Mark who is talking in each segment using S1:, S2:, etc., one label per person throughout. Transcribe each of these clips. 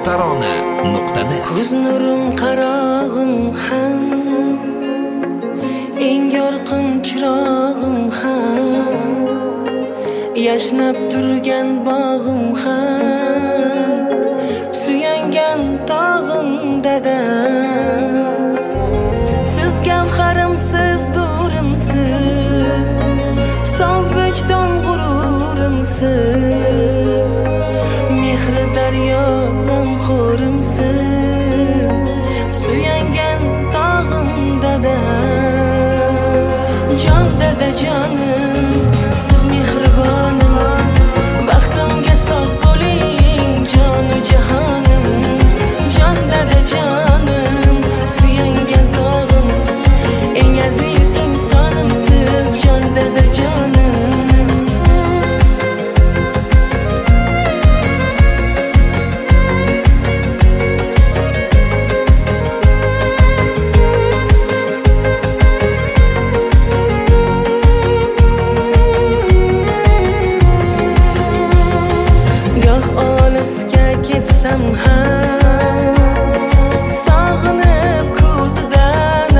S1: tarona.net.
S2: Ko'z nurim qarog'im ham, eng yorqin chirog'im ham, yashnab turgan bog'im ham, suyangan tog'im dadam. Siz gavharimsiz, durimsiz, sof vijdon g'ururimsiz, mehri daryo g'amxo'rimsiz, suyangan tog'im dadam. Jon dadajonim, siz mehribonim, baxtimga sog' bo'ling jonu jahonim. Jon dadajonim, suyangan tog'im, eng aziz insonimsiz jon dadajonim. Goh olisga ketsam ham, sog'inib ko'zidan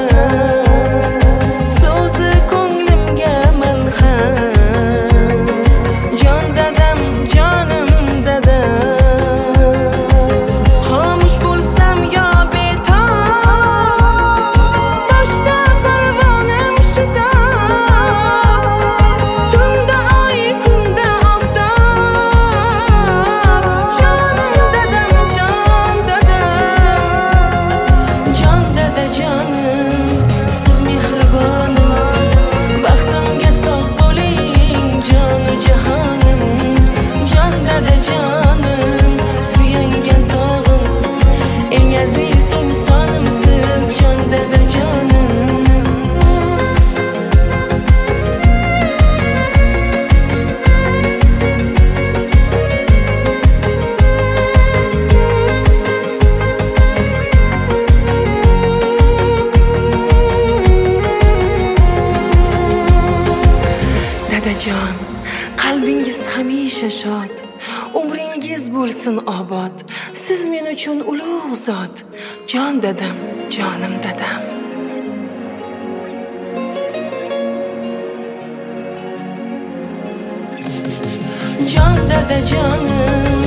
S2: so'zi ko'nglimga malham. Jon dadam, jonim dadam. Xomush bo'lsam yo betob, boshda parvonim shitob, tunda oy, kunda oftob. Jonim dadam, jon dadam. Jon dadajonim, siz mehribonim, baxtimga sog' bo'ling jonu jahonim. Jon dadajonim, suyangan tog'im, eng aziz insonimsiz jon dadajonim. Dadajon, qalbingiz hamisha shod, umringiz bo'lsin obod. Siz men uchun ulug' zot. Jon dadam, jonim dadam. Jon dadajonim,